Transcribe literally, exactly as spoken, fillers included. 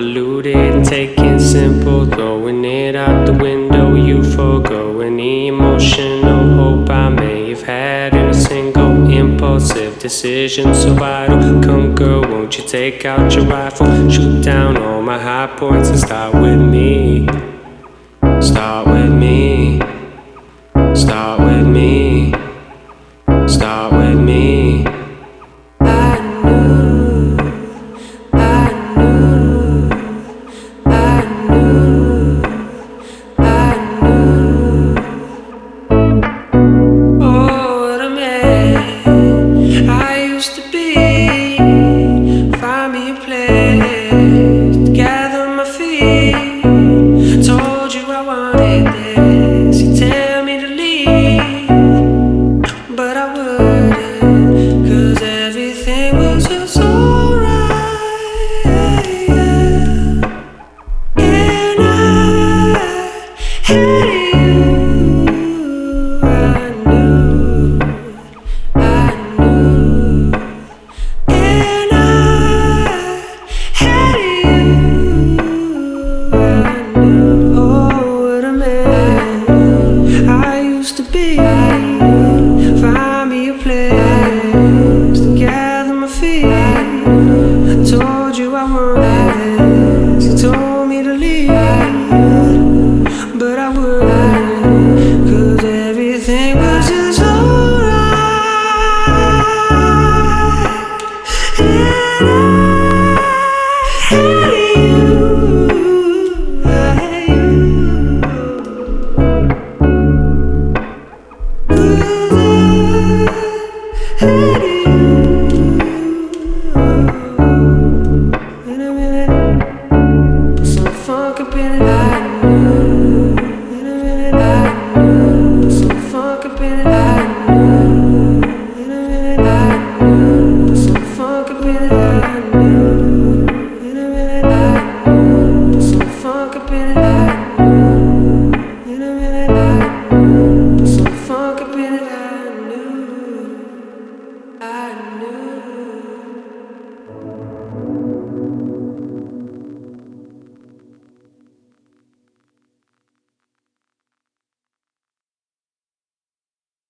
convoluted. Taking simple, throwing it out the window. You forgo any emotional hope I may have had in a single impulsive decision so vital. Come girl, won't you take out your rifle, shoot down all my high points and start with me. Start with me.